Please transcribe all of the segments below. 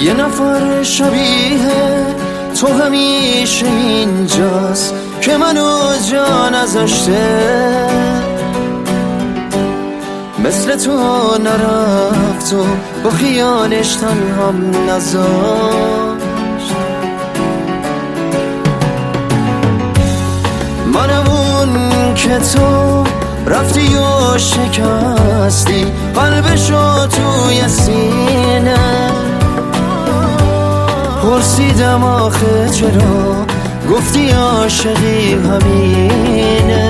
یه نفر شبیه تو همیشه اینجاست که منو جا نذاشته، مثل تو نرفت و با خیالش تنهام نذاشت. منم اون که تو رفتی و شکستی قلبشو توی سینه، پرسیدم آخه چرا، گفتی عاشقی همینه.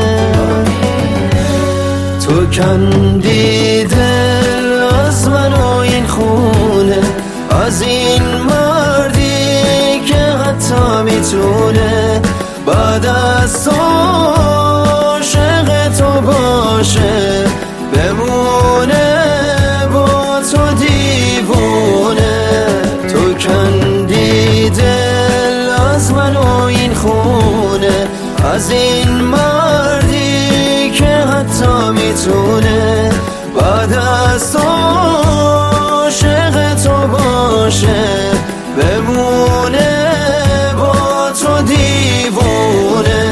تو کندی دل از من و این خونه، از این مردی که حتی میتونه بعد از تو عاشق تو باشه، بمونه با تو دیوونه. تو کندی دل از من و این خونه، از این مردی که حتی میتونه بعد از تو عاشق تو باشه، بمونه با تو دیوونه.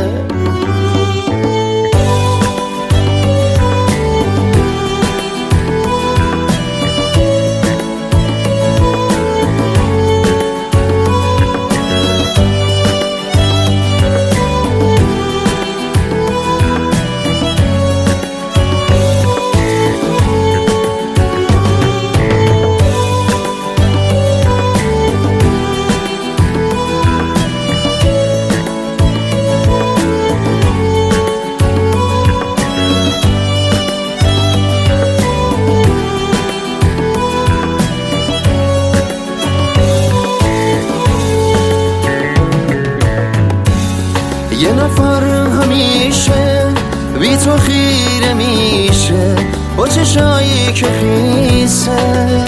یه نفر همیشه بی تو خیره میشه، با چشایی که خیسه،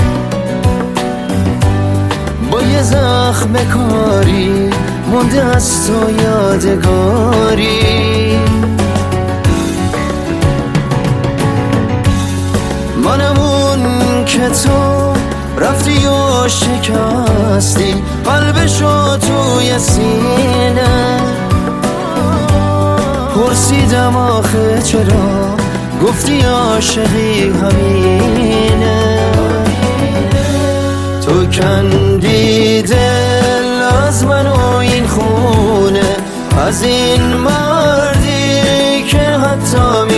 با یه زخم کاری مونده از تو یادگاری. منم اون که تو رفتی و شکستی قلبشو توی سینه، پرسیدم آخه چرا، گفتی عاشقی همینه. تو کندی دل از من و این خونه، از این مردی که حتی